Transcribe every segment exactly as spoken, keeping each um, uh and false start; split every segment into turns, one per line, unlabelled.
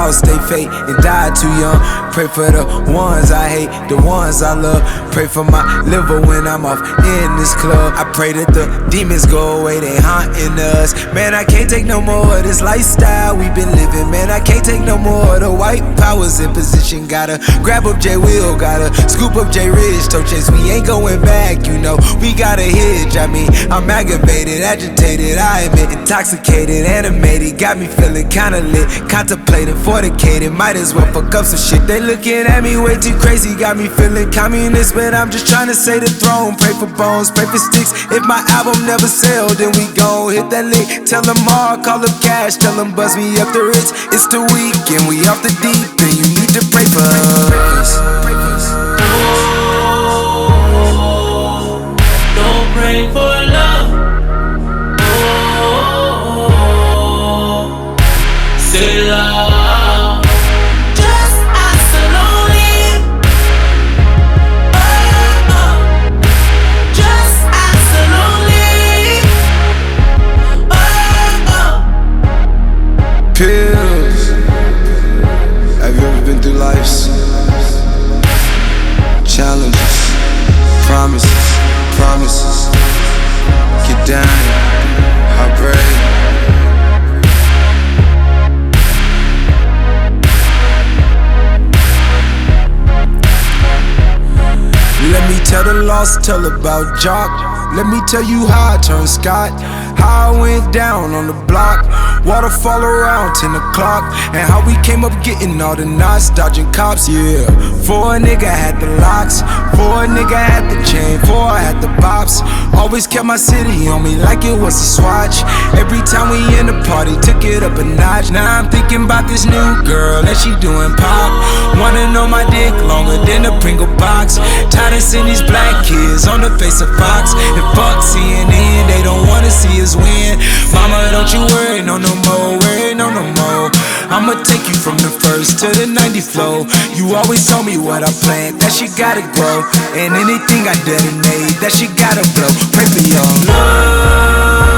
all stay fake and die too young. Pray for the ones I hate, the ones I love. Pray for my liver when I'm off in this club. I pray that the demons go away, they haunting us. Man, I can't take no more of this lifestyle we been living. Man, I can't take no more of the white powers in position. Gotta grab up J Will, gotta scoop up J Ridge. Toe chase, we ain't going back, you know. We got a hitch, I mean, I'm aggravated, agitated, I admit. Intoxicated, animated, got me feeling kinda lit. Contemplating, fornicated, might as well fuck up some shit. They looking at me way too crazy, got me feeling communist. But I'm just trying to say the throne. Pray for bones, pray for sticks. If my album never sell, then we gon' hit that lick. Tell them all, call up cash, tell them buzz me up the rich. It's the weekend, we off the deep end. You need to pray for us.
Oh, don't pray for love. Oh, say love.
Pills. Have you ever been through life's challenges, promises, promises? Get down, heartbreak. Let me tell the lost tale about Jock. Let me tell you how I turned Scott. How I went down on the block. Waterfall around ten o'clock. And how we came up getting all the knots, dodging cops, yeah. Four nigga had the locks, four nigga had the chain, four had the bops. Always kept my city on me like it was a swatch. Every time we in the party, took it up a notch. Now I'm thinking about this new girl and she doing pop. Wanna know my dick longer than a Pringle box. Tired of seeing these black kids on the face of Fox. And fuck C N N, they don't wanna see us win. Mama, don't you worry, no no more, worry, no no more. I'ma take you from the first to the ninety flow. You always told me what I planned, that shit gotta grow. And anything I detonate, that shit gotta blow. Pray for your love.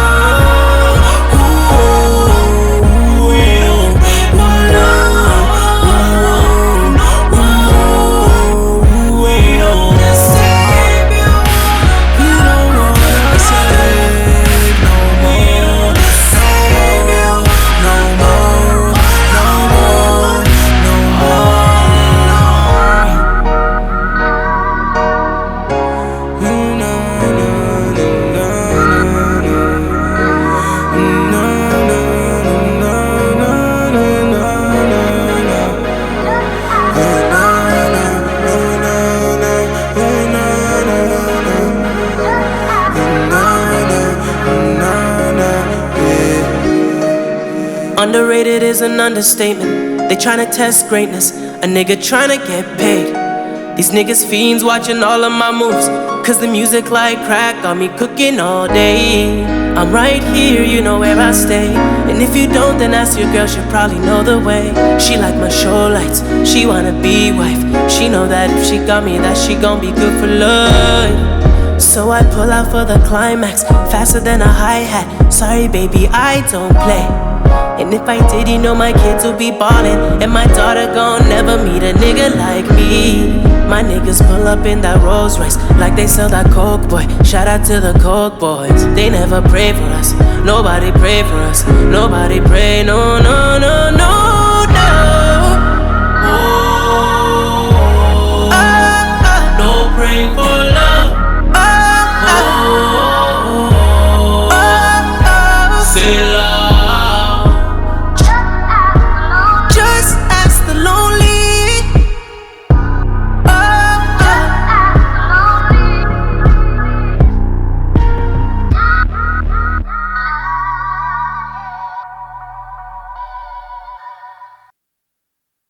Underrated is an understatement. They tryna test greatness, a nigga tryna get paid. These niggas fiends watching all of my moves, cause the music like crack got me cooking all day. I'm right here, you know where I stay. And if you don't, then ask your girl, she'll probably know the way. She like my show lights, she wanna be wife. She know that if she got me, that she gon' be good for life. So I pull out for the climax, faster than a hi-hat. Sorry baby, I don't play. And if I did, you know my kids will be ballin'. And my daughter gon' never meet a nigga like me. My niggas pull up in that Rolls Royce like they sell that Coke, boy. Shout out to the Coke boys. They never pray for us, nobody pray for us. Nobody pray, no, no, no, no.